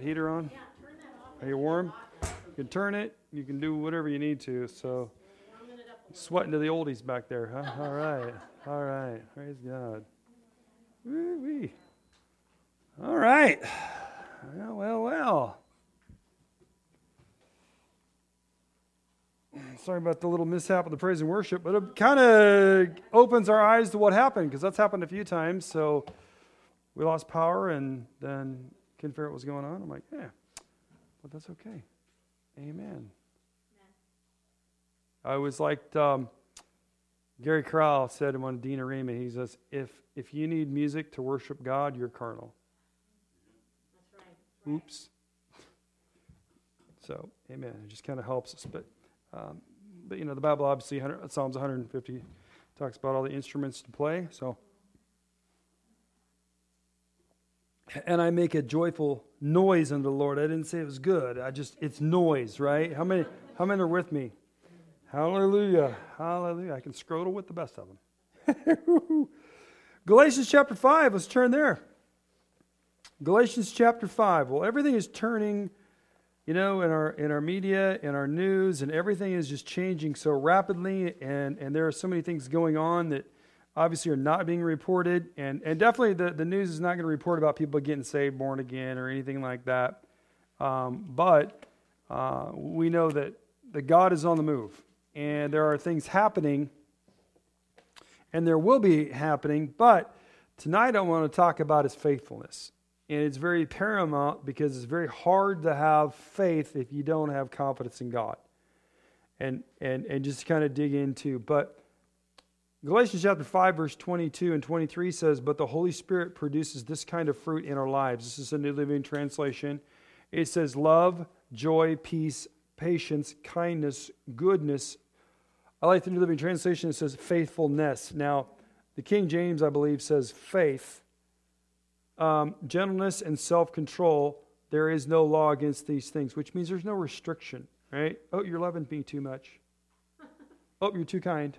heater on? Are you warm? You can turn it. You can do whatever you need to. So, sweating to the oldies back there, huh? All right. All right. Praise God. Woo-wee. All right. Well. Sorry about the little mishap of the praise and worship, but it kind of opens our eyes to what happened, because that's happened a few times. So we lost power, and then couldn't figure out what was going on. I'm like, yeah, but that's okay. Amen. I was like Gary Crowell said in one of Dean Arima, he says, if you need music to worship God, you're carnal. That's right. Oops. So, amen. It just kind of helps us. But the Bible obviously, Psalms 150 talks about all the instruments to play. So, and I make a joyful noise unto the Lord. I didn't say it was good. It's noise, right? How many are with me? Hallelujah. Hallelujah. I can scrotal with the best of them. Galatians chapter 5. Let's turn there. Galatians chapter 5. Well, everything is turning, in our media, in our news, and everything is just changing so rapidly, and there are so many things going on that obviously are not being reported, and definitely the news is not going to report about people getting saved, born again, or anything like that. But we know that God is on the move, and there are things happening, and there will be happening, but tonight I want to talk about His faithfulness. And it's very paramount, because it's very hard to have faith if you don't have confidence in God. And just kind of dig into. But Galatians chapter 5, verse 22 and 23 says, but the Holy Spirit produces this kind of fruit in our lives. This is a New Living Translation. It says love, joy, peace, patience, kindness, goodness. I like the New Living Translation. It says faithfulness. Now, the King James, I believe, says faith. Gentleness and self-control. There is no law against these things, which means there's no restriction, right? Oh, you're loving me too much. Oh, you're too kind.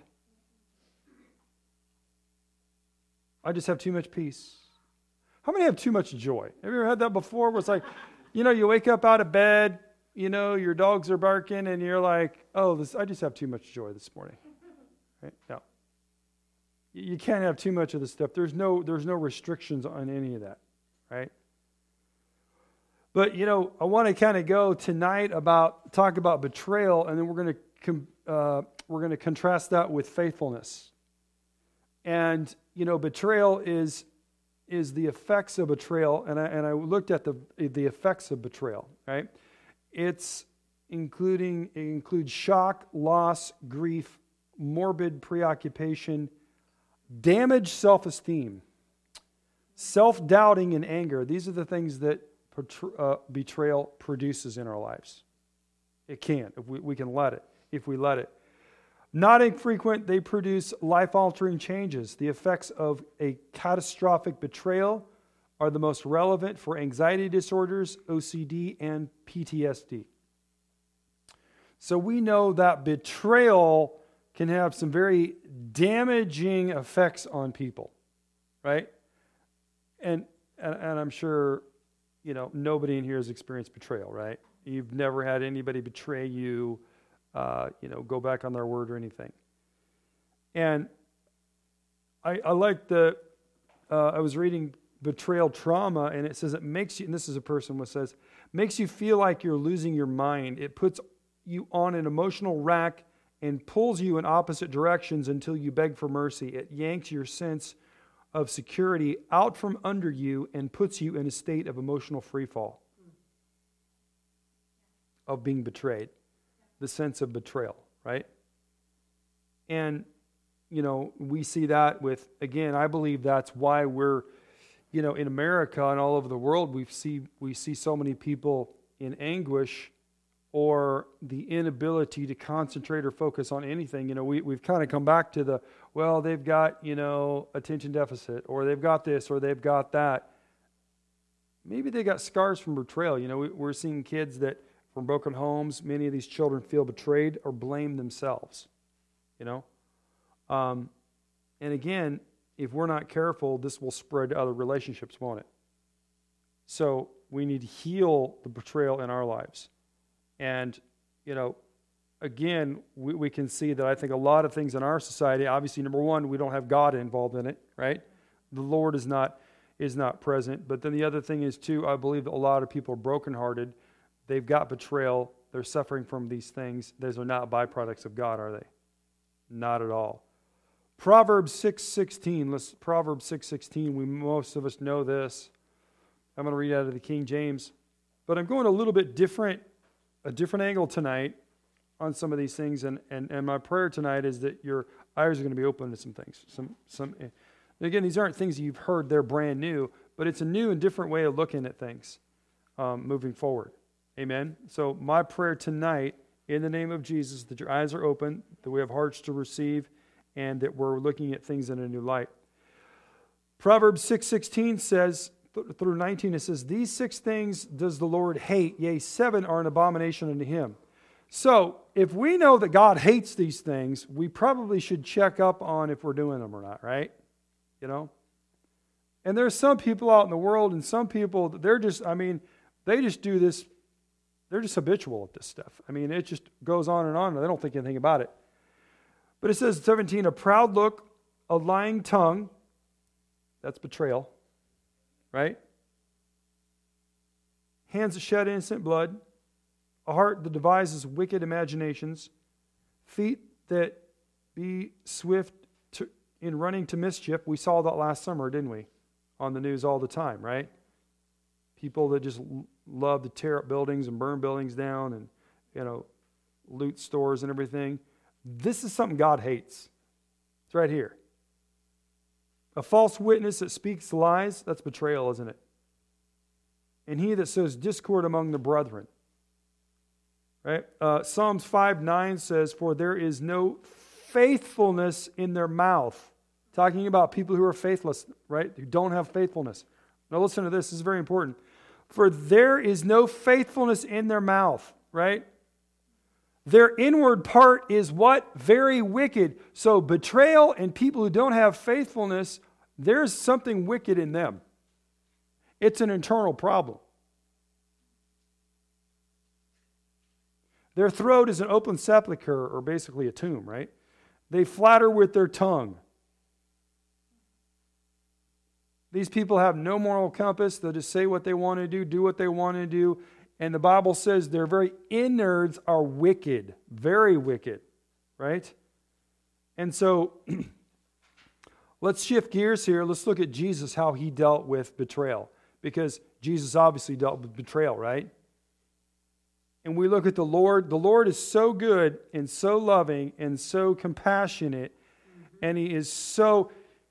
I just have too much peace. How many have too much joy? Have you ever had that before, where it's like, you wake up out of bed, your dogs are barking, and you're like, I just have too much joy this morning. Right? No. You can't have too much of this stuff. There's no restrictions on any of that, right? But, I want to kind of go tonight talk about betrayal, and then we're going to contrast that with faithfulness. And, betrayal is the effects of betrayal, and I looked at the effects of betrayal, right? It includes shock, loss, grief, morbid preoccupation, damaged self-esteem, self-doubting, and anger. These are the things that betrayal produces in our lives. It can, if we can let it, if we let it. Not infrequent, they produce life-altering changes. The effects of a catastrophic betrayal are the most relevant for anxiety disorders, OCD, and PTSD. So we know that betrayal can have some very damaging effects on people, right? And I'm sure, nobody in here has experienced betrayal, right? You've never had anybody betray you, go back on their word or anything. And I like I was reading Betrayal Trauma, and it says it makes you, and this is a person who says, makes you feel like you're losing your mind. It puts you on an emotional rack and pulls you in opposite directions until you beg for mercy. It yanks your sense of security out from under you and puts you in a state of emotional freefall, of being betrayed, the sense of betrayal, right? And, we see that with, again, I believe that's why we're, in America and all over the world, we see so many people in anguish, or the inability to concentrate or focus on anything. We've kind of come back to they've got, attention deficit, or they've got this, or they've got that. Maybe they got scars from betrayal. We're seeing kids that from broken homes, many of these children feel betrayed or blame themselves, And again, if we're not careful, this will spread to other relationships, won't it? So we need to heal the betrayal in our lives. And, again, we can see that I think a lot of things in our society, obviously, number one, we don't have God involved in it, right? The Lord is not present. But then the other thing is, too, I believe that a lot of people are brokenhearted. They've got betrayal. They're suffering from these things. Those are not byproducts of God, are they? Not at all. Proverbs 6:16. Proverbs 6:16. Most of us know this. I'm going to read out of the King James. But I'm going a little bit different, a different angle tonight on some of these things. And my prayer tonight is that your eyes are going to be open to some things. Again, these aren't things that you've heard. They're brand new. But it's a new and different way of looking at things moving forward. Amen? So my prayer tonight, in the name of Jesus, that your eyes are open, that we have hearts to receive, and that we're looking at things in a new light. Proverbs 6:16 says, through 19, it says, "These 6 things does the Lord hate, yea, 7 are an abomination unto him." So, if we know that God hates these things, we probably should check up on if we're doing them or not, right? And there's some people out in the world, and some people, they just do this, they're just habitual at this stuff. It just goes on, and they don't think anything about it. But it says, 17, "A proud look, a lying tongue," that's betrayal, right? "Hands that shed innocent blood, a heart that devises wicked imaginations, feet that be swift in running to mischief." We saw that last summer, didn't we? On the news all the time, right? People that just love to tear up buildings and burn buildings down and, loot stores and everything. This is something God hates. It's right here. "A false witness that speaks lies," that's betrayal, isn't it? "And he that sows discord among the brethren." Right? Psalms 5:9 says, "For there is no faithfulness in their mouth." Talking about people who are faithless, right? Who don't have faithfulness. Now listen to this. This is very important. "For there is no faithfulness in their mouth," right? "Their inward part is" what? "Very wicked." So betrayal and people who don't have faithfulness, there's something wicked in them. It's an internal problem. "Their throat is an open sepulcher," or basically a tomb, right? "They flatter with their tongue." These people have no moral compass. They'll just say what they want to do what they want to do. And the Bible says their very innards are wicked, very wicked, right? And so let's shift gears here. Let's look at Jesus, how he dealt with betrayal. Because Jesus obviously dealt with betrayal, right? And we look at the Lord. The Lord is so good and so loving and so compassionate. And he is,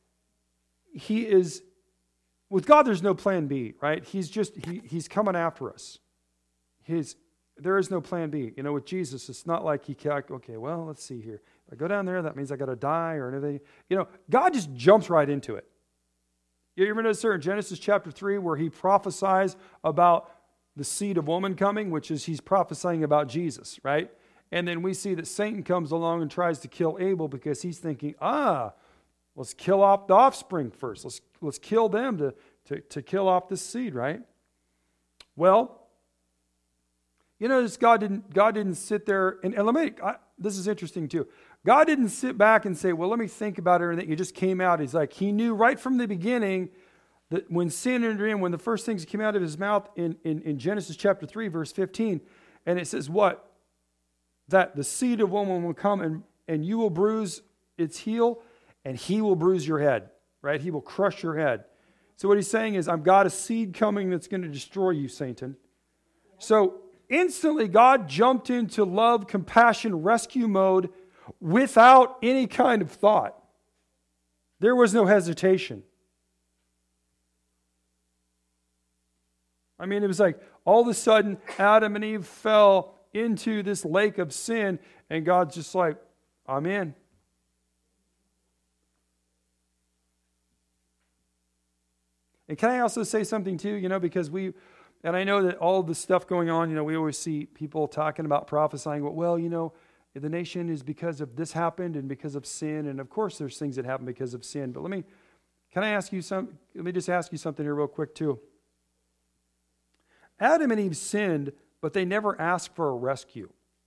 with God there's no plan B, right? He's coming after us. There is no plan B. With Jesus, it's not like okay, well, let's see here. If I go down there, that means I got to die or anything. God just jumps right into it. You ever notice there in Genesis chapter 3 where he prophesies about the seed of woman coming, which is he's prophesying about Jesus, right? And then we see that Satan comes along and tries to kill Abel because he's thinking, let's kill off the offspring first. Let's kill them to kill off this seed, right? Well, God didn't sit there and this is interesting too. God didn't sit back and say, well, let me think about everything. It just came out. He's like, he knew right from the beginning that when sin entered in, when the first things that came out of his mouth in Genesis chapter 3, verse 15, and it says what? That the seed of woman will come and you will bruise its heel and he will bruise your head, right? He will crush your head. So what he's saying is, I've got a seed coming that's going to destroy you, Satan. So instantly God jumped into love, compassion, rescue mode without any kind of thought. There was no hesitation. It was like all of a sudden Adam and Eve fell into this lake of sin and God's just like, I'm in. And can I also say something too, because and I know that all the stuff going on, we always see people talking about prophesying, well, the nation is because of this happened and because of sin. And of course there's things that happen because of sin. But let me just ask you something here real quick too. Adam and Eve sinned, but they never asked for a rescue.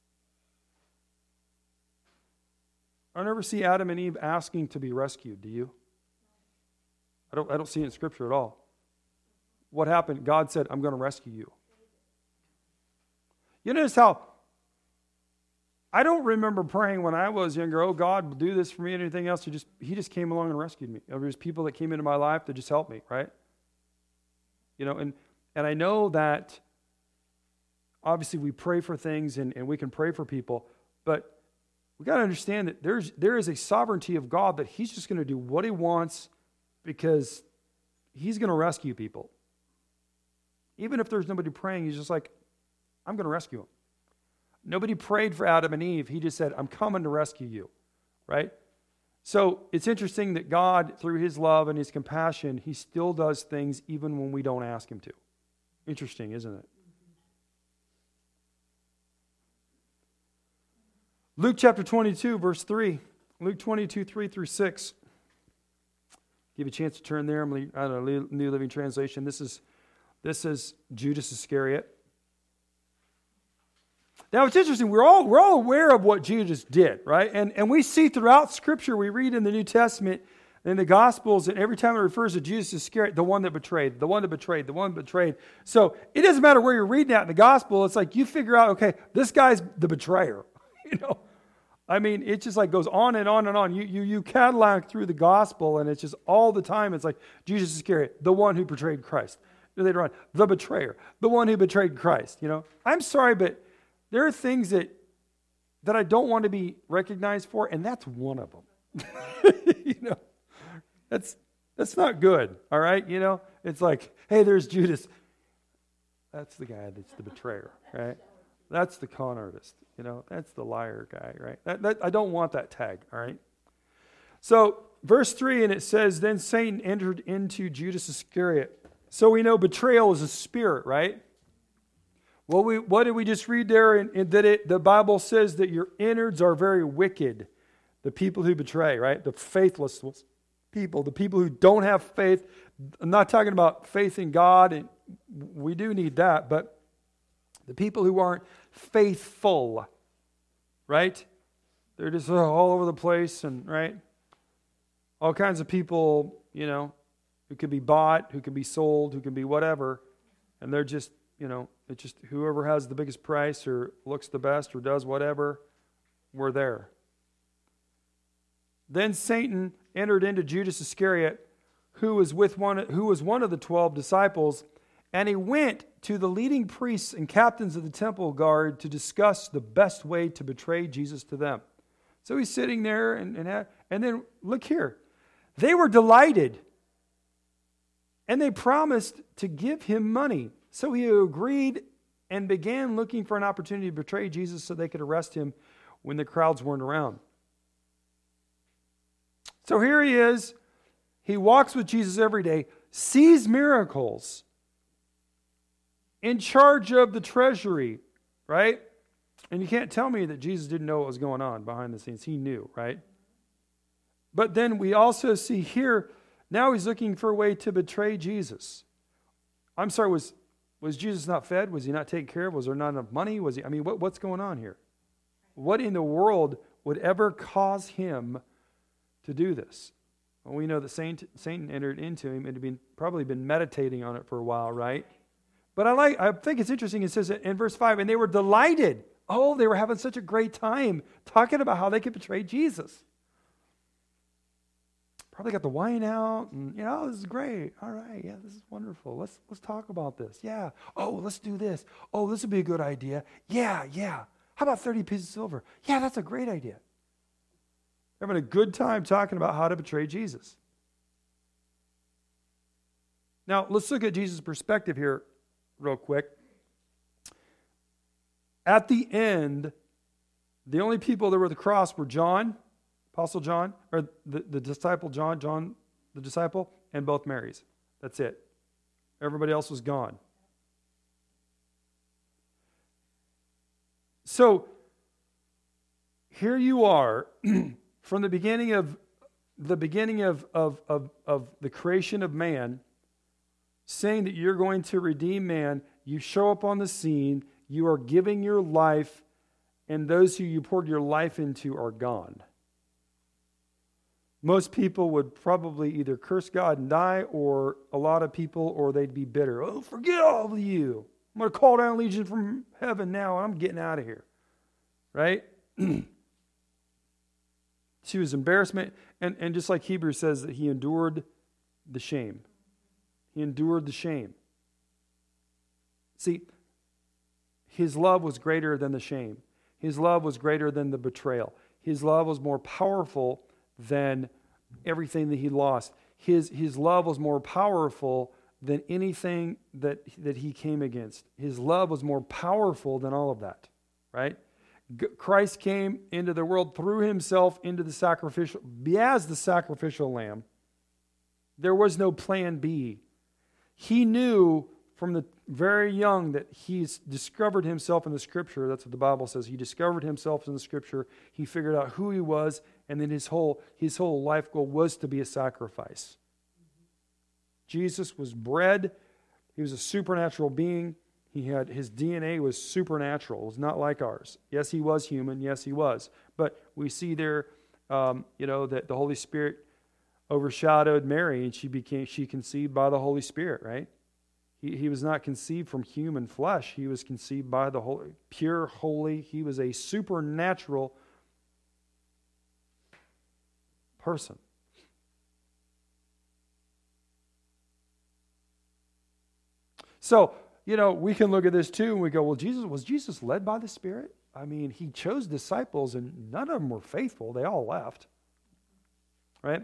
I never see Adam and Eve asking to be rescued, do you? I don't see it in Scripture at all. What happened? God said, I'm going to rescue you. You notice how I don't remember praying when I was younger, oh, God, do this for me and anything else. He just came along and rescued me. There was people that came into my life that just helped me, right? And I know that obviously we pray for things and we can pray for people, but we got to understand that there is a sovereignty of God that He's just going to do what He wants because He's going to rescue people. Even if there's nobody praying, He's just like, I'm going to rescue them. Nobody prayed for Adam and Eve. He just said, I'm coming to rescue you, right? So it's interesting that God, through His love and His compassion, He still does things even when we don't ask Him to. Interesting, isn't it? Luke chapter 22, verse 3. Luke 22, 3 through 6. Give you a chance to turn there. I'm out of New Living Translation. This is Judas Iscariot. Now it's interesting. We're all aware of what Judas did, right? And we see throughout Scripture, we read in the New Testament, in the Gospels, and every time it refers to Judas Iscariot, the one that betrayed, the one that betrayed, the one that betrayed. So it doesn't matter where you're reading that in the Gospel. It's like you figure out, okay, this guy's the betrayer. I mean, it just like goes on and on and on. You Cadillac through the Gospel, and it's just all the time. It's like Judas Iscariot, the one who betrayed Christ. Later on, the betrayer, the one who betrayed Christ. I'm sorry, but there are things that I don't want to be recognized for, and that's one of them. That's not good, all right? It's like, hey, there's Judas. That's the guy that's the betrayer, right? That's the con artist, That's the liar guy, right? I don't want that tag, all right? So, verse 3, and it says, then Satan entered into Judas Iscariot. So we know betrayal is a spirit, right? Well, what did we just read there? The Bible says that your innards are very wicked. The people who betray, right? The faithless people, the people who don't have faith. I'm not talking about faith in God, and we do need that, but the people who aren't faithful, right? They're just all over the place, and right? All kinds of people, who can be bought, who can be sold, who can be whatever, and they're just, it's just whoever has the biggest price or looks the best or does whatever, we're there. Then Satan entered into Judas Iscariot, who was one of the 12 disciples, and he went to the leading priests and captains of the temple guard to discuss the best way to betray Jesus to them. So he's sitting there, and then look here. They were delighted, and they promised to give him money. So he agreed and began looking for an opportunity to betray Jesus so they could arrest him when the crowds weren't around. So here he is. He walks with Jesus every day, sees miracles, in charge of the treasury, right? And you can't tell me that Jesus didn't know what was going on behind the scenes. He knew, right? But then we also see here, now he's looking for a way to betray Jesus. I'm sorry, was Jesus not fed? Was he not taken care of? Was there not enough money? What's going on here? What in the world would ever cause him to do this? Well, we know that Satan entered into him and had probably been meditating on it for a while, right? But I think it's interesting. It says in verse 5, and they were delighted. Oh, they were having such a great time talking about how they could betray Jesus. Probably got the wine out, and this is great. All right, yeah, this is wonderful. Let's talk about this. Yeah. Oh, let's do this. Oh, this would be a good idea. Yeah. How about 30 pieces of silver? Yeah, that's a great idea. They're having a good time talking about how to betray Jesus. Now, let's look at Jesus' perspective here real quick. At the end, the only people that were at the cross were John, Apostle John, or the disciple John the disciple, and both Marys. That's it. Everybody else was gone. So, here you are, from the beginning of the creation of man, saying that you're going to redeem man, you show up on the scene, you are giving your life, and those who you poured your life into are gone. Most people would probably either curse God and die, or a lot of people, or they'd be bitter. Oh, forget all of you. I'm going to call down legion from heaven now, and I'm getting out of here. Right? To his embarrassment, and just like Hebrews says that he endured the shame. He endured the shame. See, his love was greater than the shame. His love was greater than the betrayal. His love was more powerful than everything that he lost. His love was more powerful than anything that he came against. His love was more powerful than all of that, right? Christ came into the world, threw himself into the sacrificial, as the sacrificial lamb. There was no plan B. He knew from the very young that he's discovered himself in the Scripture. That's what the Bible says. He discovered himself in the Scripture. He figured out who he was, and then his whole life goal was to be a sacrifice. Jesus was bred. He was a supernatural being. His DNA was supernatural. It was not like ours. Yes, he was human. Yes, he was. But we see there, that the Holy Spirit overshadowed Mary, and she conceived by the Holy Spirit, right? He was not conceived from human flesh. He was conceived by the Holy, pure, holy. He was a supernatural person. So, we can look at this too and we go, well, was Jesus led by the Spirit? I mean, he chose disciples and none of them were faithful. They all left. Right?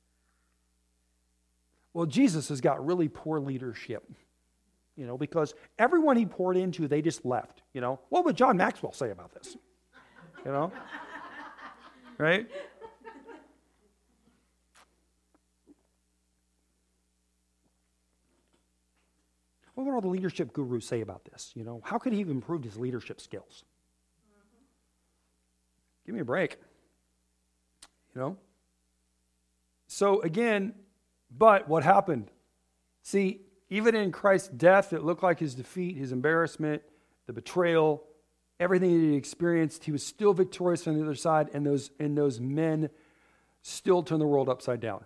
Well, Jesus has got really poor leadership. Because everyone he poured into, they just left. What would John Maxwell say about this? Right? What would all the leadership gurus say about this? How could he have improved his leadership skills? Give me a break. So again, but what happened? See, even in Christ's death, it looked like his defeat, his embarrassment, the betrayal, everything that he experienced, he was still victorious on the other side, and those men still turned the world upside down.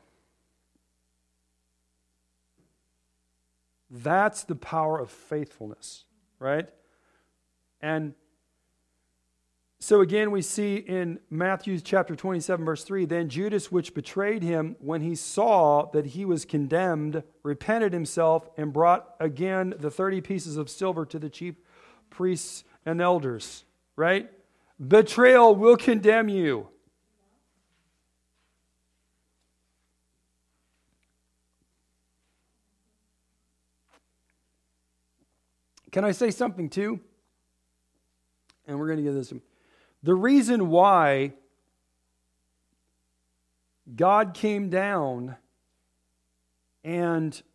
That's the power of faithfulness, right? And so again, we see in Matthew chapter 27, verse 3, then Judas, which betrayed him, when he saw that he was condemned, repented himself and brought again the 30 pieces of silver to the chief priests and elders, right? Betrayal will condemn you. Can I say something too? And we're going to get this. The reason why God came down and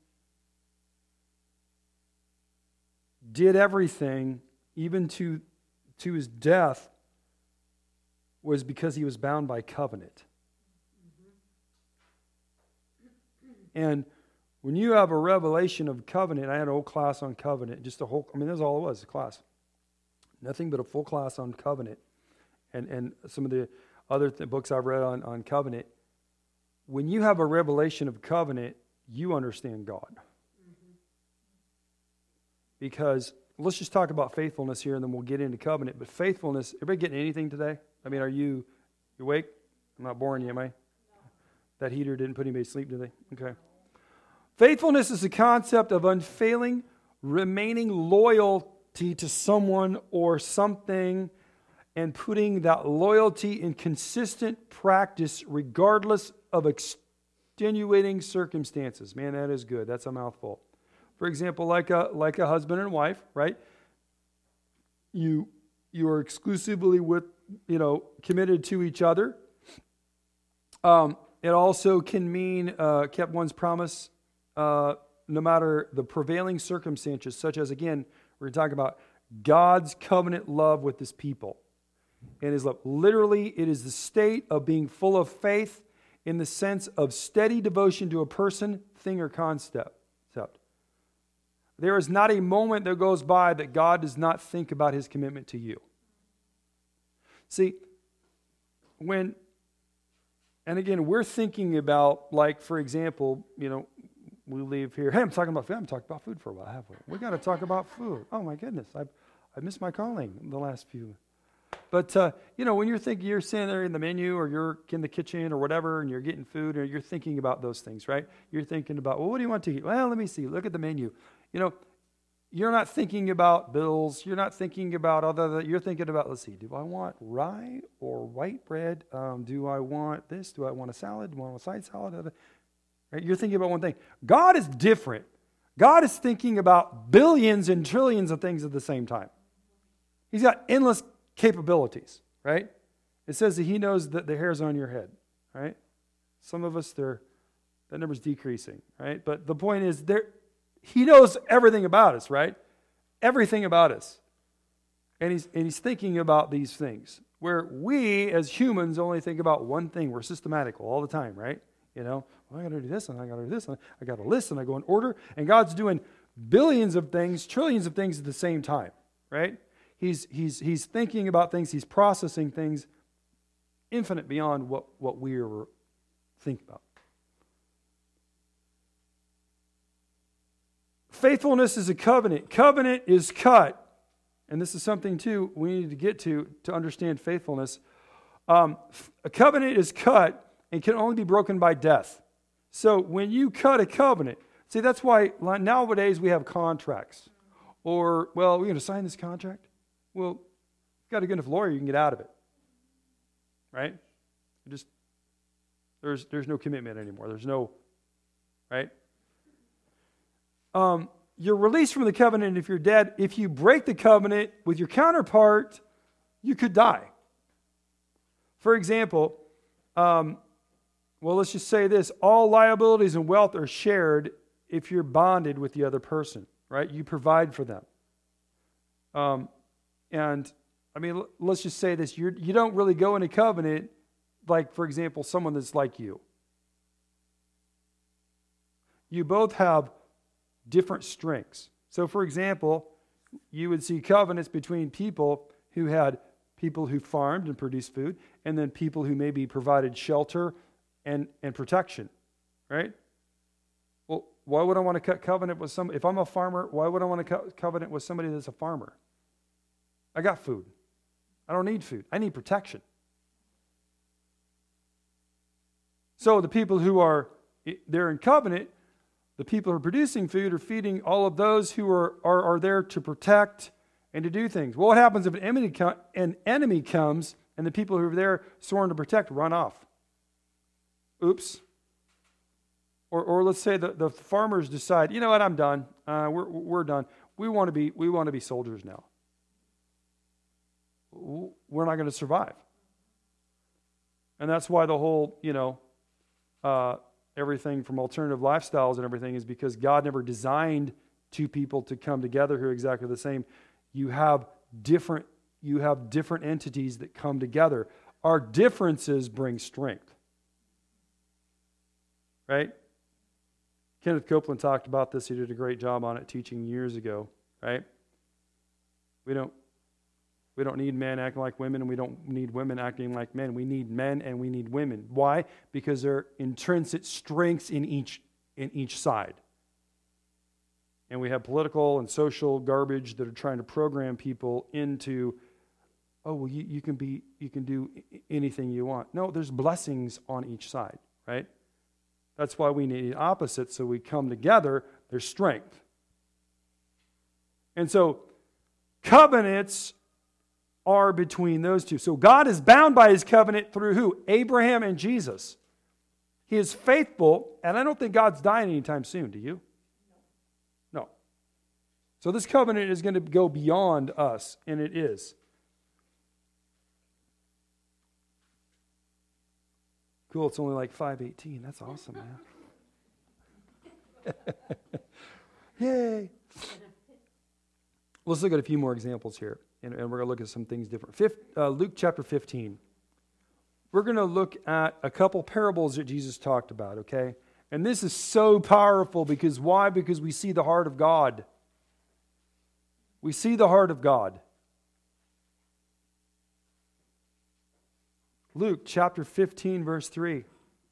did everything, even to his death, was because he was bound by covenant. And when you have a revelation of covenant, I had a whole class on covenant, that's all it was, a class. Nothing but a full class on covenant. And some of the other books I've read on covenant. When you have a revelation of covenant, you understand God. Because, let's just talk about faithfulness here, and then we'll get into covenant. But faithfulness, everybody getting anything today? I mean, are you awake? I'm not boring you, am I? No. That heater didn't put anybody to sleep, did they? Okay. Faithfulness is the concept of unfailing, remaining loyalty to someone or something, and putting that loyalty in consistent practice regardless of extenuating circumstances. Man, that is good. That's a mouthful. For example, like a husband and wife, right? You are exclusively committed to each other. It also can mean kept one's promise no matter the prevailing circumstances, such as, again, we're talking about God's covenant love with his people. And his love, literally, it is the state of being full of faith in the sense of steady devotion to a person, thing, or concept. There is not a moment that goes by that God does not think about his commitment to you. See, and again, we're thinking about, like, for example, we leave here. Hey, I'm talking about food. I'm talking about food for a while, have we? We got to talk about food. Oh my goodness, I missed my calling in the last few. But when you're thinking, you're sitting there in the menu, or you're in the kitchen, or whatever, and you're getting food, or you're thinking about those things, right? You're thinking about, well, what do you want to eat? Well, let me see. Look at the menu. You're not thinking about bills. You're not thinking about you're thinking about, let's see, do I want rye or white bread? Do I want this? Do I want a salad? Do I want a side salad? Right? You're thinking about one thing. God is different. God is thinking about billions and trillions of things at the same time. He's got endless capabilities, right? It says that he knows that the hairs on your head, right? Some of us, that number's decreasing, right? But the point is, he knows everything about us, right? Everything about us. And he's thinking about these things. Where we, as humans, only think about one thing. We're systematical all the time, right? Well, I got to do this, and I got to do this, and I got a list, and I go in order. And God's doing billions of things, trillions of things at the same time, right? He's thinking about things. He's processing things infinite beyond what we ever think about. Faithfulness is a covenant. Covenant is cut. And this is something, too, we need to get to understand faithfulness. A covenant is cut and can only be broken by death. So when you cut a covenant, see, that's why nowadays we have contracts. Or, well, we're going to sign this contract. Well, you've got a good enough lawyer, you can get out of it. Right? There's no commitment anymore. There's no, right? You're released from the covenant if you're dead. If you break the covenant with your counterpart, you could die. For example, let's just say this. All liabilities and wealth are shared if you're bonded with the other person, right? You provide for them. Let's just say this. You don't really go into covenant, like, for example, someone that's like you. You both have different strengths. So, for example, you would see covenants between people who farmed and produced food, and then people who maybe provided shelter and protection, right? Well, why would I want to cut covenant with somebody? If I'm a farmer, why would I want to cut covenant with somebody that's a farmer? I got food. I don't need food. I need protection. So the people they're in covenant, the people who are producing food are feeding all of those who are there to protect and to do things. Well, what happens if an enemy comes and the people who are there sworn to protect run off? Oops. Or let's say the farmers decide, you know what, I'm done. We're done. We want to be soldiers now. We're not going to survive. And that's why the whole, everything from alternative lifestyles and everything is because God never designed two people to come together who are exactly the same. You have different entities that come together. Our differences bring strength. Right? Kenneth Copeland talked about this. He did a great job on it teaching years ago, right? We don't need men acting like women, and we don't need women acting like men. We need men and we need women. Why? Because there are intrinsic strengths in each side. And we have political and social garbage that are trying to program people into, you can do anything you want. No, there's blessings on each side, right? That's why we need opposites, so we come together, there's strength. And so covenants are between those two. So God is bound by his covenant through who? Abraham and Jesus. He is faithful, and I don't think God's dying anytime soon, do you? No. So this covenant is going to go beyond us, and it is. Cool, it's only like 5:18. That's awesome, man. Yay. Let's look at a few more examples here, and we're going to look at some things different. Luke chapter 15. We're going to look at a couple parables that Jesus talked about, okay? And this is so powerful because why? Because we see the heart of God We see the heart of God. Luke chapter 15, verse 3.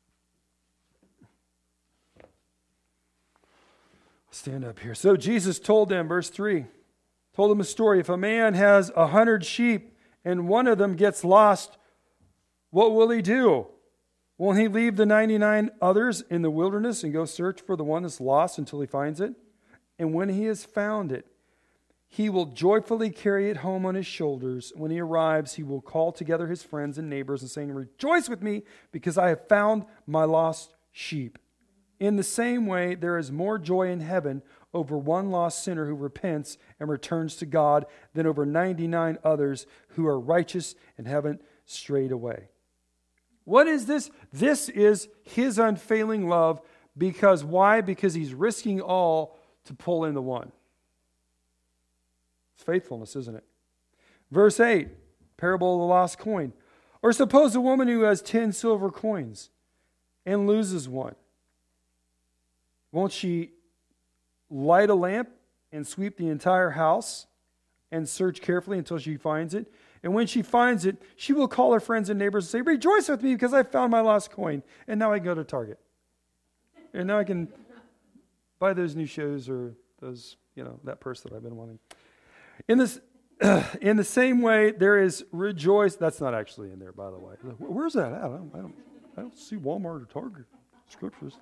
Stand up here. So Jesus told them, verse 3, told them a story. If a man has 100 sheep and one of them gets lost, what will he do? Won't he leave the 99 others in the wilderness and go search for the one that's lost until he finds it? And when he has found it, he will joyfully carry it home on his shoulders. When he arrives, he will call together his friends and neighbors and saying, "Rejoice with me, because I have found my lost sheep." In the same way, there is more joy in heaven over one lost sinner who repents and returns to God than over 99 others who are righteous and haven't strayed away. What is this? This is his unfailing love. Because why? Because he's risking all to pull in the one. It's faithfulness, isn't it? Verse 8, parable of the lost coin. Or suppose a woman who has 10 silver coins and loses one. Won't she light a lamp and sweep the entire house and search carefully until she finds it? And when she finds it, she will call her friends and neighbors and say, "Rejoice with me, because I found my lost coin." And now I can go to Target. And now I can buy those new shoes or those, that purse that I've been wanting. In the same way, there is rejoice. That's not actually in there, by the way. Where's that at? I don't see Walmart or Target scriptures.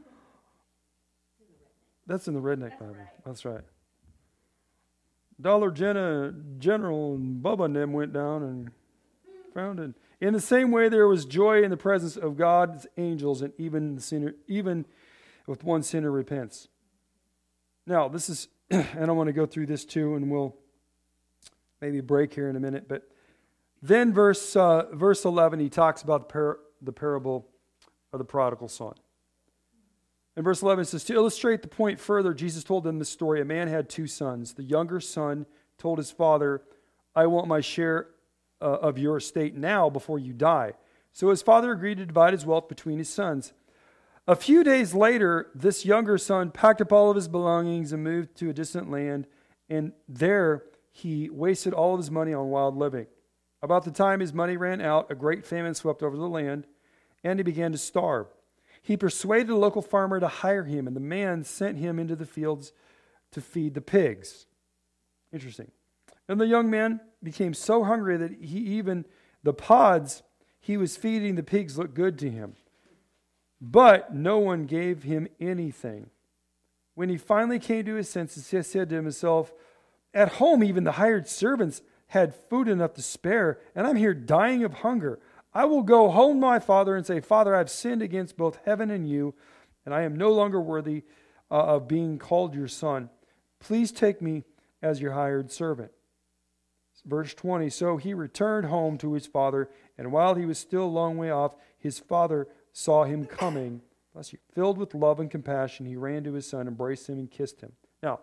That's in the Redneck Bible. That's right. Dollar General and Bubba and them went down and found it. In the same way, there was joy in the presence of God's angels, and even with one sinner repents. Now, this is, and I want to go through this too, and we'll maybe break here in a minute. But then verse 11, he talks about the parable of the prodigal son. In verse 11 it says, to illustrate the point further, Jesus told them this story. A man had 2 sons. The younger son told his father, "I want my share of your estate now before you die." So his father agreed to divide his wealth between his sons. A few days later, this younger son packed up all of his belongings and moved to a distant land, and there he wasted all of his money on wild living. About the time his money ran out, a great famine swept over the land, and he began to starve. He persuaded a local farmer to hire him, and the man sent him into the fields to feed the pigs. Interesting. And the young man became so hungry that even the pods he was feeding the pigs looked good to him. But no one gave him anything. When he finally came to his senses, he said to himself, "At home even the hired servants had food enough to spare, and I'm here dying of hunger. I will go home to my father and say, 'Father, I have sinned against both heaven and you, and I am no longer worthy of being called your son. Please take me as your hired servant.'" Verse 20, so he returned home to his father, and while he was still a long way off, his father saw him coming. Bless you. Filled with love and compassion, he ran to his son, embraced him, and kissed him. Now,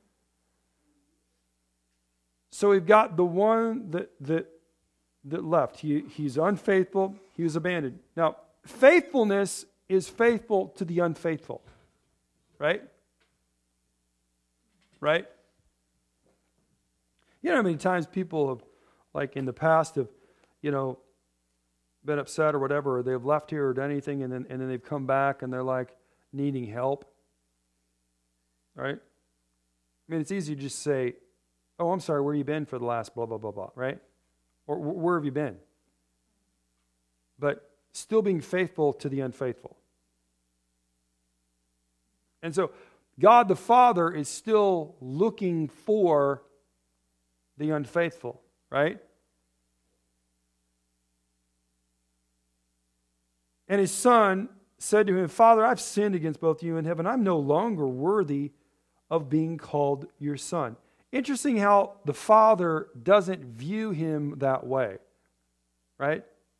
so we've got the one that left. He's unfaithful. He was abandoned. Now, faithfulness is faithful to the unfaithful. Right? Right? You know how many times people have, like in the past, have, been upset or whatever, or they've left here or done anything, and then they've come back and they're like needing help. Right? I mean, it's easy to just say, "Oh, I'm sorry, where you been for the last blah, blah, blah, blah," right? Or where have you been? But still being faithful to the unfaithful. And so God the Father is still looking for the unfaithful, right? And his son said to him, "Father, I've sinned against both you and heaven. I'm no longer worthy of being called your son." Interesting how the father doesn't view him that way, right?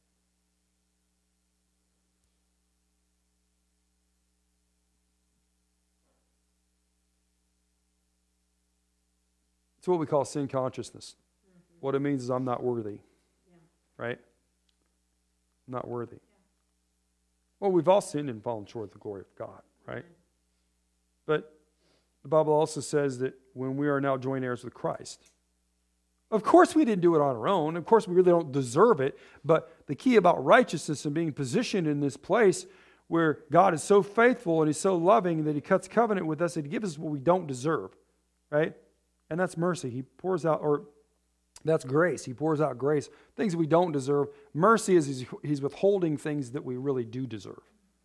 It's what we call sin consciousness. What it means is I'm not worthy, right? I'm not worthy. Well, we've all sinned and fallen short of the glory of God, right? But the Bible also says that when we are now joint heirs with Christ. Of course we didn't do it on our own. Of course we really don't deserve it. But the key about righteousness and being positioned in this place where God is so faithful and He's so loving that He cuts covenant with us and He gives us what we don't deserve, right? And that's mercy. He pours out, or that's grace. He pours out grace. Things that we don't deserve. Mercy is He's withholding things that we really do deserve.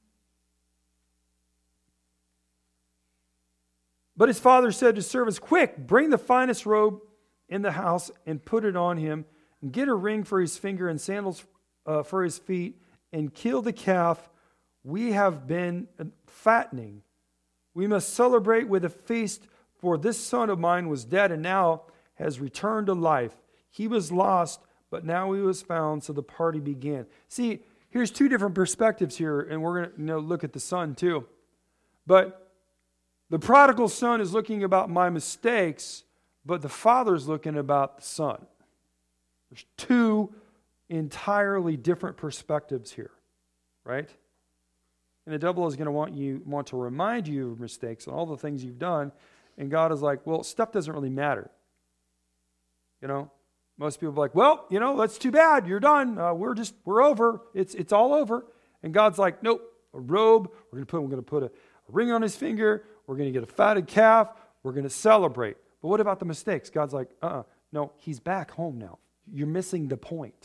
But his father said to servants, quick, bring the finest robe in the house and put it on him, and get a ring for his finger and sandals for his feet, and kill the calf. We have been fattening. We must celebrate with a feast, for this son of mine was dead and now has returned to life. He was lost, but now he was found, so the party began. See, here's two different perspectives here, and we're going to look at the son too. But the prodigal son is looking about my mistakes, but the father's looking about the son. There's two entirely different perspectives here, right? And the devil is going to want to remind you of mistakes and all the things you've done, and God is like, well, stuff doesn't really matter. You know, most people are like, well, you know, that's too bad. You're done. We're over. It's all over. And God's like, nope, a robe. We're going to put a ring on his finger. We're going to get a fatted calf. We're going to celebrate. But what about the mistakes? God's like, no, he's back home now. You're missing the point.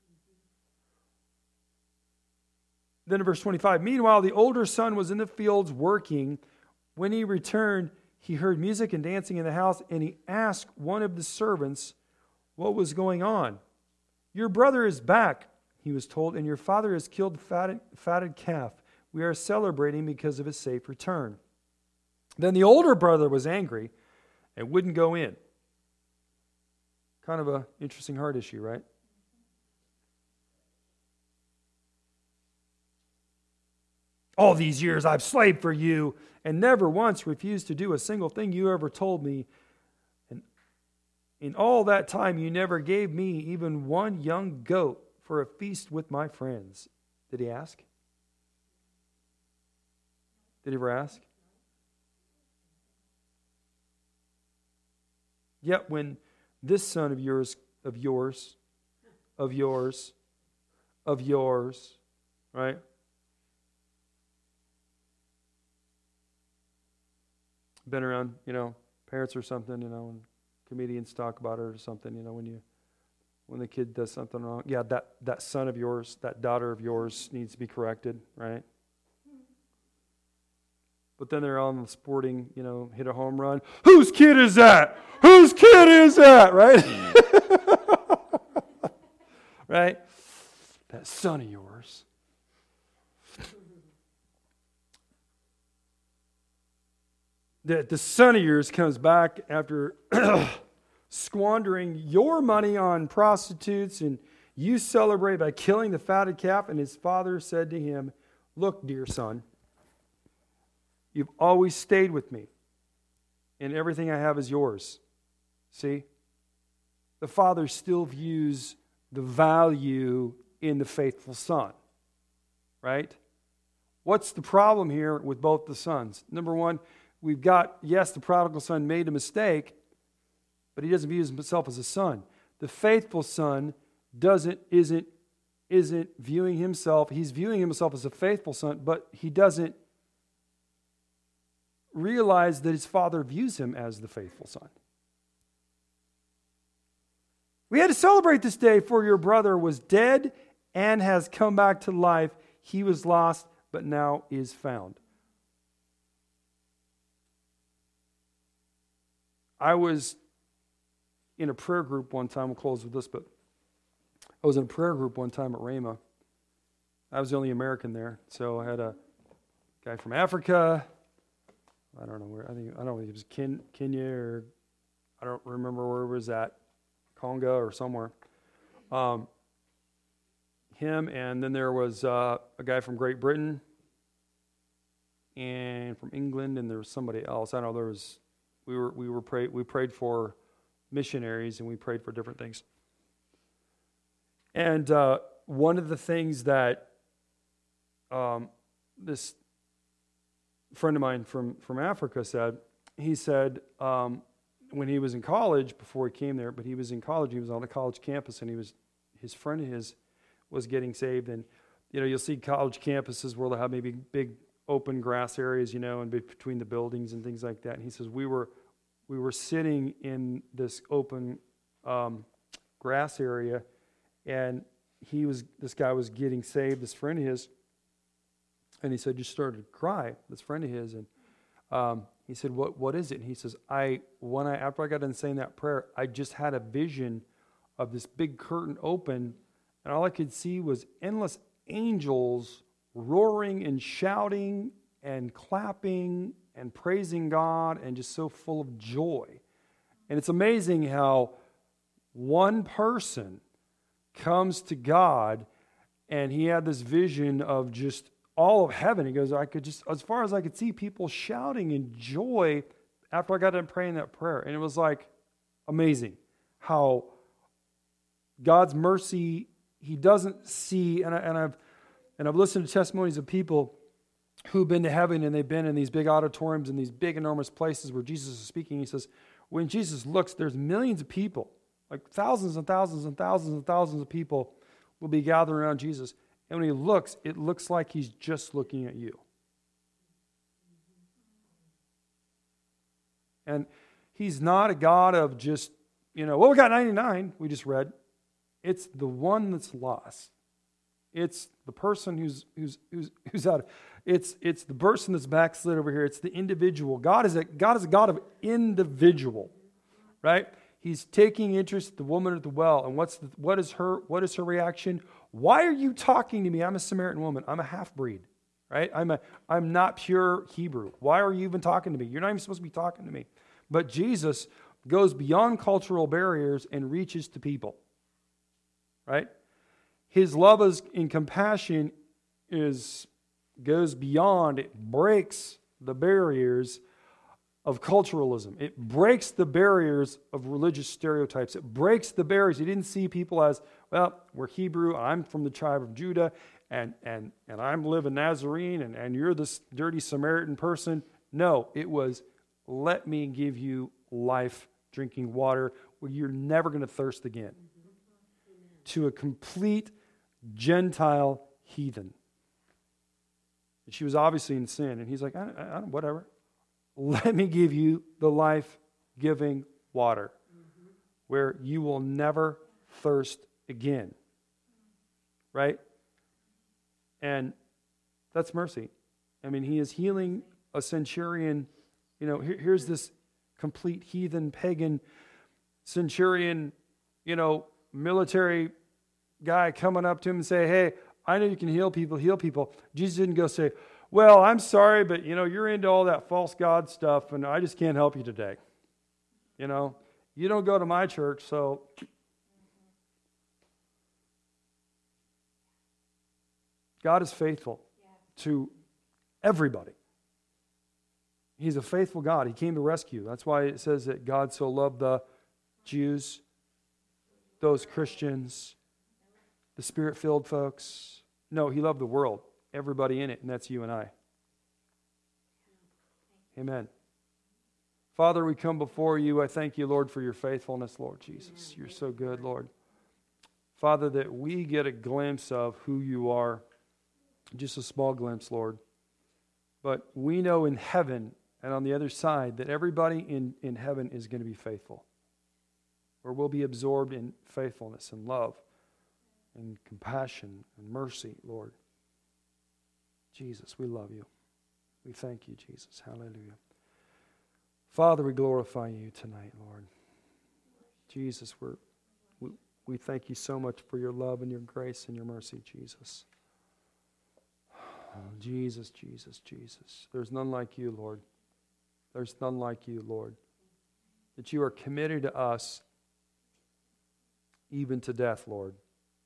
Then in verse 25, meanwhile, the older son was in the fields working. When he returned, he heard music and dancing in the house, and he asked one of the servants what was going on. Your brother is back, he was told, and your father has killed the fatted calf. We are celebrating because of his safe return. Then the older brother was angry and wouldn't go in. Kind of an interesting heart issue, right? All these years I've slaved for you and never once refused to do a single thing you ever told me. And in all that time you never gave me even one young goat for a feast with my friends. Did he ask? Did he ever ask? Yet when this son of yours, right? Been around, parents or something, and comedians talk about it or something, when the kid does something wrong. Yeah, that son of yours, that daughter of yours needs to be corrected, right? But then they're on the sporting, hit a home run. Whose kid is that? Whose kid is that? Right? Right? That son of yours. The son of yours comes back after squandering your money on prostitutes, and you celebrate by killing the fatted calf. And his father said to him, look, dear son, you've always stayed with me, and everything I have is yours. See? The father still views the value in the faithful son, right? What's the problem here with both the sons? Number one, we've got, yes, the prodigal son made a mistake, but he doesn't view himself as a son. The faithful son isn't viewing himself. He's viewing himself as a faithful son, but he doesn't realize that his father views him as the faithful son. We had to celebrate this day, for your brother was dead and has come back to life. He was lost, but now is found. I was in a prayer group one time. We'll close with this, but I was in a prayer group one time at Rhema. I was the only American there, so I had a guy from Africa. I don't know where. I don't know if it was Kenya, or I don't remember where it was at, Congo or somewhere. Him, and then there was a guy from Great Britain and from England, and there was somebody else. I don't know. There was. We prayed for missionaries, and we prayed for different things. And one of the things that this friend of mine from Africa said, he said, when he was in college, before he came there, but he was in college, he was on a college campus, and his friend of his was getting saved. And, you'll see college campuses where they'll have maybe big open grass areas, and between the buildings and things like that. And he says, we were sitting in this open grass area, and this guy was getting saved, this friend of his, and he said, just started to cry, this friend of his, and he said, what is it? And he says, after I got done saying that prayer, I just had a vision of this big curtain open, and all I could see was endless angels roaring and shouting and clapping and praising God and just so full of joy. And it's amazing how one person comes to God, and he had this vision of just all of heaven. He goes, I could just, as far as I could see, people shouting in joy after I got done praying that prayer. And it was like amazing how God's mercy, he doesn't see, and I've listened to testimonies of people who've been to heaven, and they've been in these big auditoriums and these big enormous places where Jesus is speaking. He says, when Jesus looks, there's millions of people, like thousands and thousands and thousands and thousands of people will be gathering around Jesus. And when he looks, it looks like he's just looking at you. And he's not a God of just, we got 99, we just read. It's the one that's lost. It's the person who's out. It's the person that's backslid over here. It's the individual. God is a God of individual, right? He's taking interest in the woman at the well, and what is her reaction? Why are you talking to me? I'm a Samaritan woman. I'm a half-breed, right? I'm not pure Hebrew. Why are you even talking to me? You're not even supposed to be talking to me. But Jesus goes beyond cultural barriers and reaches to people, right? His love and compassion goes beyond. It breaks the barriers of culturalism. It breaks the barriers of religious stereotypes. It breaks the barriers. He didn't see people as, well, we're Hebrew, I'm from the tribe of Judah, and I'm living Nazarene, and you're this dirty Samaritan person. No, it was, let me give you life, drinking water, where you're never going to thirst again. To a complete Gentile heathen. And she was obviously in sin, and he's like, whatever. Let me give you the life-giving water where you will never thirst again. Right? And that's mercy. I mean, he is healing a centurion. Here's this complete heathen, pagan centurion, military guy coming up to him and say, hey, I know you can heal people. Jesus didn't go say, well, I'm sorry, but, you're into all that false God stuff, and I just can't help you today. You don't go to my church, so. God is faithful to everybody. He's a faithful God. He came to rescue. That's why it says that God so loved the Jews, those Christians, the Spirit-filled folks. No, he loved the world, everybody in it, and that's you and I. Amen. Father, we come before you. I thank you, Lord, for your faithfulness, Lord Jesus. You're so good, Lord. Father, that we get a glimpse of who you are, just a small glimpse, Lord. But we know in heaven and on the other side that everybody in heaven is going to be faithful, or will be absorbed in faithfulness and love and compassion and mercy, Lord. Jesus, we love you. We thank you, Jesus. Hallelujah. Father, we glorify you tonight, Lord. Jesus, we thank you so much for your love and your grace and your mercy, Jesus. Oh, Jesus, Jesus, Jesus. There's none like you, Lord. There's none like you, Lord. That you are committed to us even to death, Lord.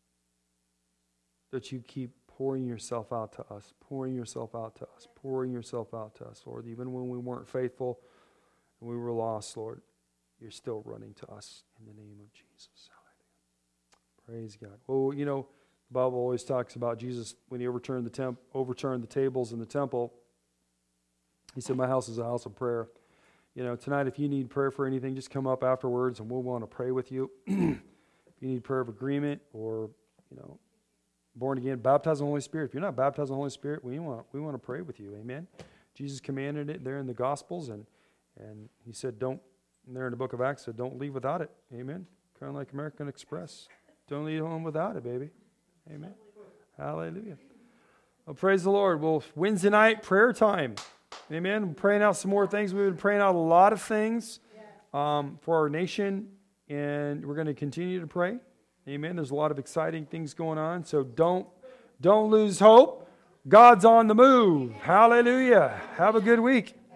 That you keep pouring yourself out to us, pouring yourself out to us, pouring yourself out to us, Lord. Even when we weren't faithful and we were lost, Lord, you're still running to us in the name of Jesus. Hallelujah. Praise God. Well, the Bible always talks about Jesus when he overturned the tables in the temple. He said, my house is a house of prayer. tonight, if you need prayer for anything, just come up afterwards and we'll want to pray with you. If you need prayer of agreement or, born again, baptized in the Holy Spirit. If you're not baptized in the Holy Spirit, we want to pray with you. Amen. Jesus commanded it there in the Gospels, and he said, there in the book of Acts, said, don't leave without it. Amen. Kind of like American Express. Don't leave home without it, baby. Amen. Hallelujah. Well, praise the Lord. Well, Wednesday night, prayer time. Amen. We're praying out some more things. We've been praying out a lot of things for our nation, and we're going to continue to pray. Amen. There's a lot of exciting things going on, so don't lose hope. God's on the move. Hallelujah. Have a good week.